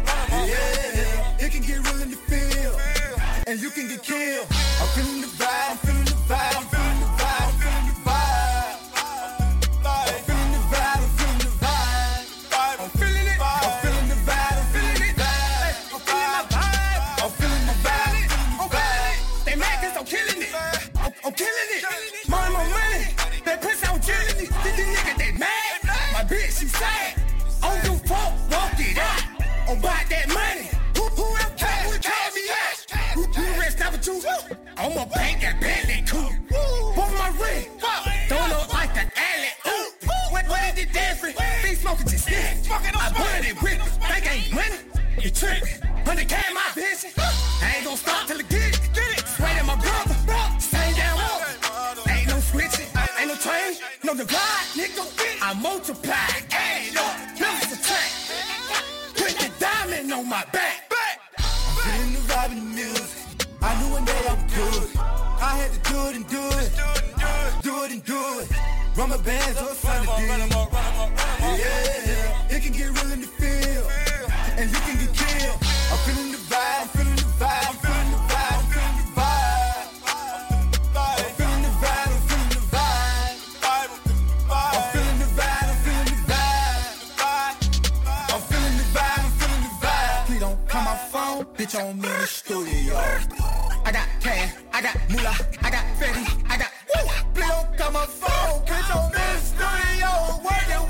Yeah, it can get real in the field. And you can get killed. I'm feeling the vibe. I'm feeling the vibe. I'm feeling the vibe. I'm feeling the vibe. I'm feeling the vibe. I'm feeling the vibe. I'm feeling it. I'm feeling the vibe. I'm feeling it. I'm feeling my vibe. I'm feeling the vibe. I'm feeling it. They mad cause I'm killing it. I'm killing it. Money, my money. They push out killing it. These niggas, they mad. My bitch, she sad. On the fuck, walk it out. I'm about that money. Who else came me out? Who rest number 2? I'ma paint that Bentley too. Both my ring, don't look like the alley. What is it different? They smoking just stick. I burned it with think ain't money. You tripping? 100K my vision. I ain't gon' stop till I get it. Sweat at my brother. Same down water. Ain't no switching. Ain't no train. No divide, nigga. I multiply. Ain't no numbers to track. Put the diamond on my back. I'm feeling the vibe in the music. I knew one day I would do it. I had to do it and do it. Do it and do it. Run my bands up from the deal. Yeah, it can get real in the field. And you can get killed. I'm feeling the vibe. I'm feeling the vibe. I'm feeling the vibe. I'm feeling the vibe. I'm feeling the vibe. I'm feeling the vibe. I'm feeling the vibe. I'm feeling the vibe. I'm feeling the vibe. I'm feeling the vibe. Please don't call my phone. Bitch on me in the studio. I got cash, I got moolah, I got Fetty, I got woo. Please don't call my phone, bitch on this studio. Working.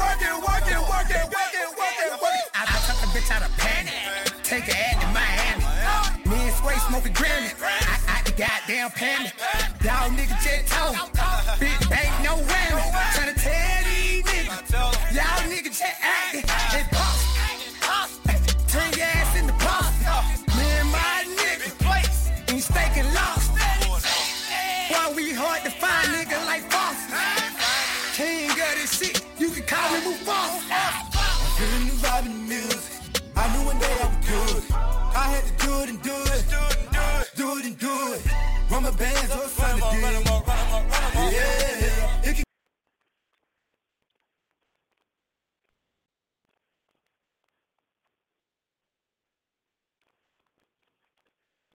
I took the bitch out of panic, take her ass to Miami. Me and Sway smoking Grammy, I the goddamn panic. Y'all niggas just talk, big bank, no whammy. Tryna tell these niggas, y'all niggas just acting. It's pop, turn your ass in the pop. Me and my nigga. Ain't staking lost. Why we hard to find nigga like Boss? King of this shit, you can call me Mufasa. I'm feeling the vibe in the music. I knew one day I would do it. I had to do it and do it. Do it and do it. Run my bands up from the deal. Yeah.